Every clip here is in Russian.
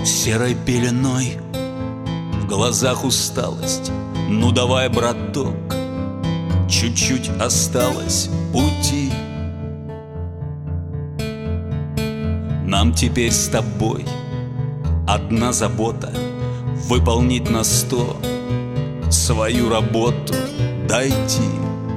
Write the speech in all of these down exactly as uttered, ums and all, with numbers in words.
Серой пеленой в глазах усталость. Ну давай, браток, чуть-чуть осталось пути. Нам теперь с тобой одна забота — выполнить на сто свою работу, дойти.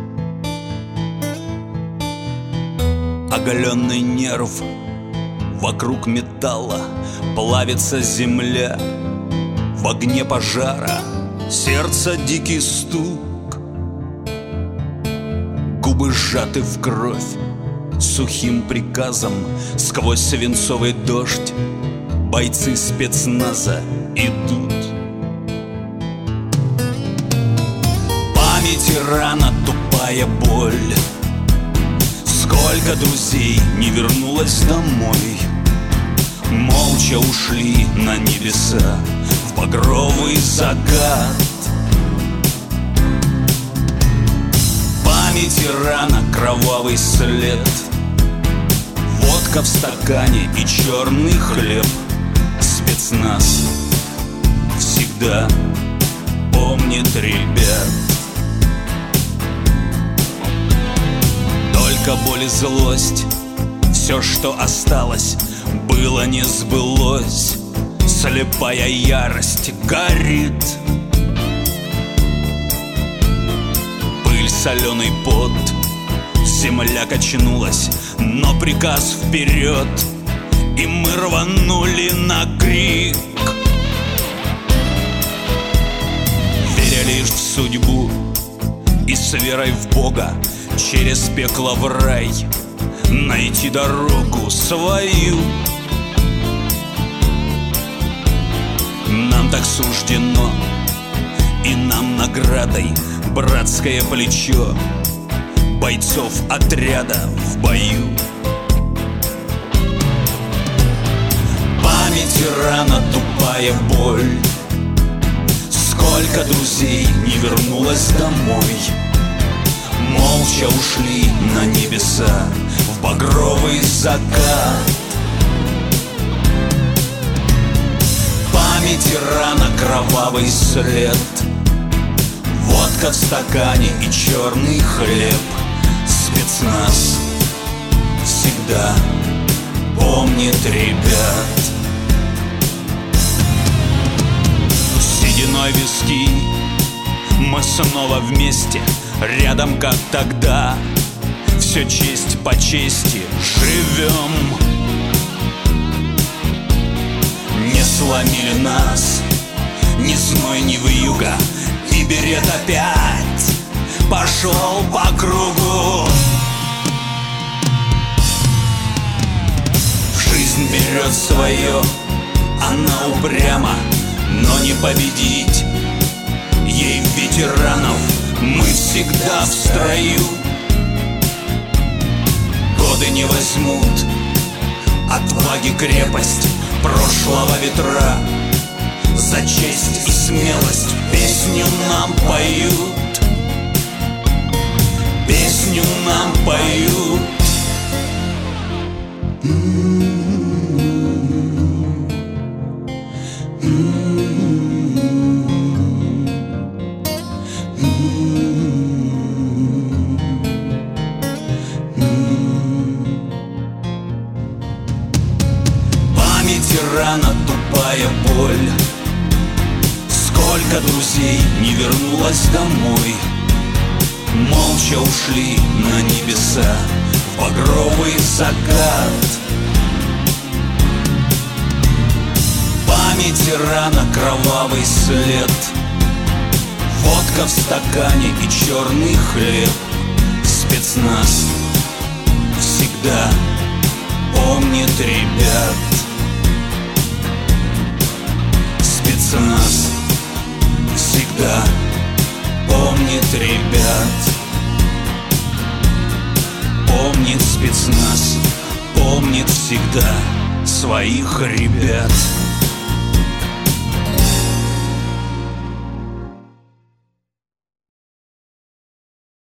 Оголенный нерв, вокруг металла плавится земля. В огне пожара сердце дикий стук. Губы сжаты в кровь, сухим приказом сквозь свинцовый дождь бойцы спецназа идут. Памяти рана, тупая боль. Сколько друзей не вернулось домой, молча ушли на небеса в багровый закат. Памяти рана, кровавый след. Водка в стакане и черный хлеб. Спецназ всегда помнит ребят. Только боль и злость, все, что осталось, было не сбылось. Слепая ярость горит. Пыль, соленый пот, земля качнулась, но приказ вперед, и мы рванули на крик. Веря лишь в судьбу и с верой в Бога через пекло в рай найти дорогу свою. Нам так суждено, и нам наградой братское плечо бойцов отряда в бою. Память рана, тупая боль. Сколько друзей не вернулось домой, молча ушли на небеса в багровый закат. Памяти рана, кровавый след. Водка в стакане и черный хлеб. Спецназ всегда помнит ребят. Сединой виски, мы снова вместе, рядом как тогда. Все честь по чести живем. Не сломили нас ни зной, ни вьюга, и берет опять пошел по кругу. Жизнь берет свое, она упряма, но не победить ей ветеранов. Мы всегда в строю. Годы не возьмут отваги крепость прошлого ветра. За честь и смелость песню нам поют. Песню нам поют. Память рана, тупая боль. Сколько друзей не вернулось домой, молча ушли на небеса в багровый закат. Память рана, кровавый след. Водка в стакане и черный хлеб. Спецназ всегда помнит ребят. Спецназ всегда помнит ребят. Помнит спецназ, помнит всегда своих ребят.